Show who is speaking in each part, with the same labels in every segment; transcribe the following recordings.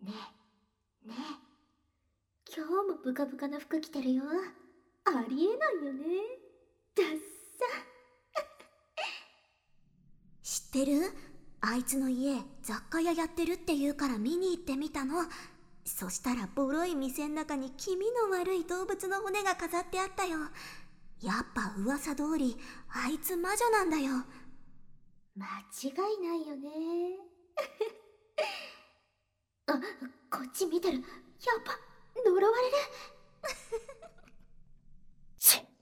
Speaker 1: ねえ、今日もブカブカな服着てるよ。ありえないよね。ダッサ。
Speaker 2: 知ってる？あいつの家雑貨屋やってるって言うから見に行ってみたの。そしたらボロい店ん中に気味の悪い動物の骨が飾ってあったよ。やっぱ噂通りあいつ魔女なんだよ。
Speaker 1: 間違いないよね。あ、こっち見てる。やっぱ呪われる。チッ。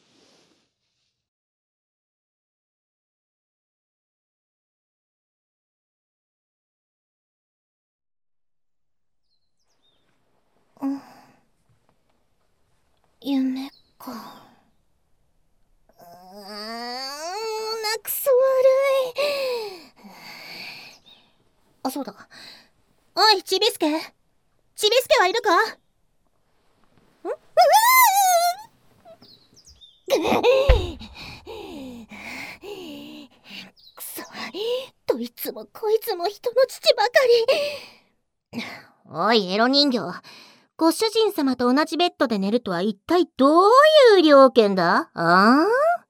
Speaker 1: 夢か。くそ悪い。あ、そうだ。おい、ちびすけはいるか？くそ、どいつもこいつも人の父ばかり。おい、エロ人形、ご主人様と同じベッドで寝るとは一体どういう了見だ？ああ？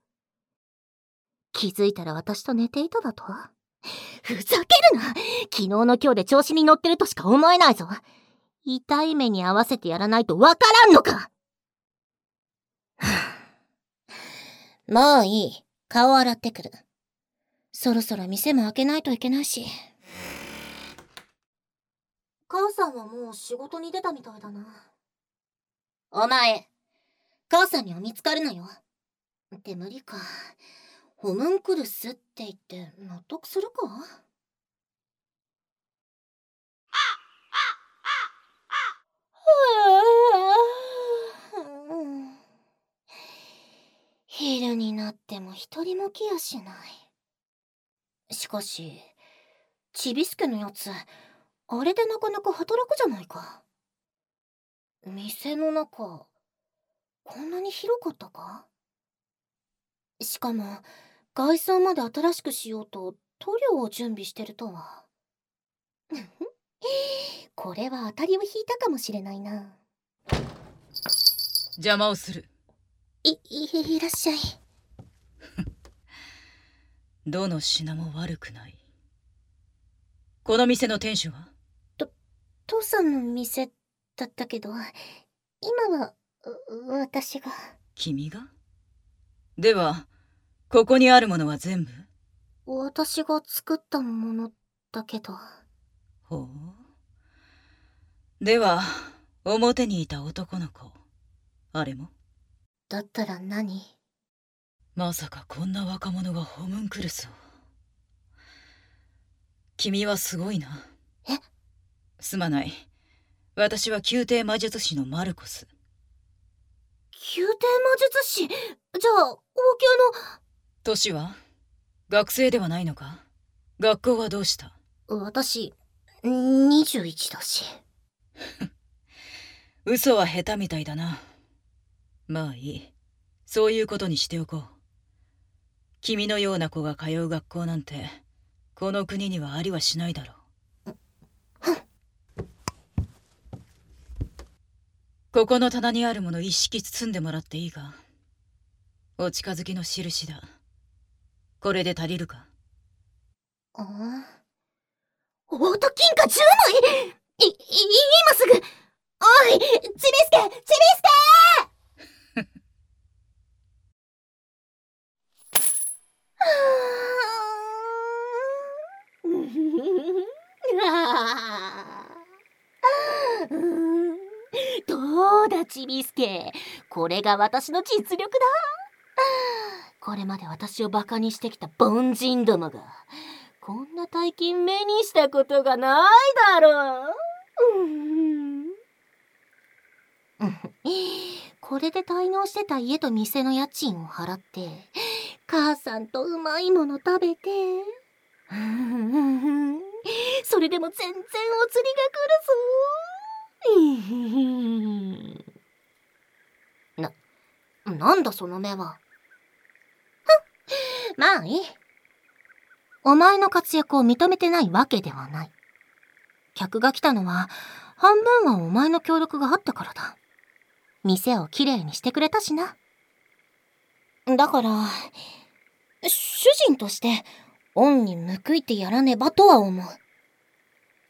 Speaker 1: 気づいたら私と寝ていただと？ふざけるな！昨日の今日で調子に乗ってるとしか思えないぞ。痛い目に合わせてやらないとわからんのか。もういい。顔洗ってくる。そろそろ店も開けないといけないし。母さんはもう仕事に出たみたいだな。お前、母さんには見つかるなよ。って無理か。ホムンクルスって言って納得するか？昼になっても一人も来やしない。しかし、ちびすけのやつ、あれでなかなか働くじゃないか。店の中、こんなに広かったか？しかも、外装まで新しくしようと塗料を準備してるとは。これは当たりを引いたかもしれないな。
Speaker 3: 邪魔をする。
Speaker 1: いらっしゃい。
Speaker 3: どの品も悪くない。この店の店主は？
Speaker 1: 父さんの店だったけど、今は私が。
Speaker 3: 君が？ではここにあるものは全部
Speaker 1: 私が作ったものだけど。
Speaker 3: ほう。では表にいた男の子、あれも？
Speaker 1: だったら何？
Speaker 3: まさかこんな若者がホムンクルスを。君はすごいな。
Speaker 1: え？
Speaker 3: すまない。私は宮廷魔術師のマルコス。
Speaker 1: 宮廷魔術師？じゃあ王宮の。
Speaker 3: 年は？学生ではないのか？学校はどうした？
Speaker 1: 私21だし。
Speaker 3: 嘘は下手みたいだな。まあいい。そういうことにしておこう。君のような子が通う学校なんてこの国にはありはしないだろう。ここの棚にあるもの一式包んでもらっていいか？お近づきの印だ。これで足りるか？
Speaker 1: オート金貨10枚！今すぐ！おい、ちびすけ！どうだちびすけ、これが私の実力だ。これまで私をバカにしてきた凡人どもがこんな大金目にしたことがないだろう。これで滞納してた家と店の家賃を払って母さんとうまいもの食べて、それでも全然お釣りが来るぞ。なんだその目は。まあいい。お前の活躍を認めてないわけではない。 客が来たのは半分はお前の協力があったからだ。店をきれいにしてくれたしな。だから主人として恩に報いてやらねばとは思う。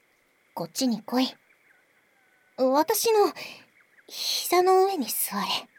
Speaker 1: こっちに来い。私の膝の上に座れ。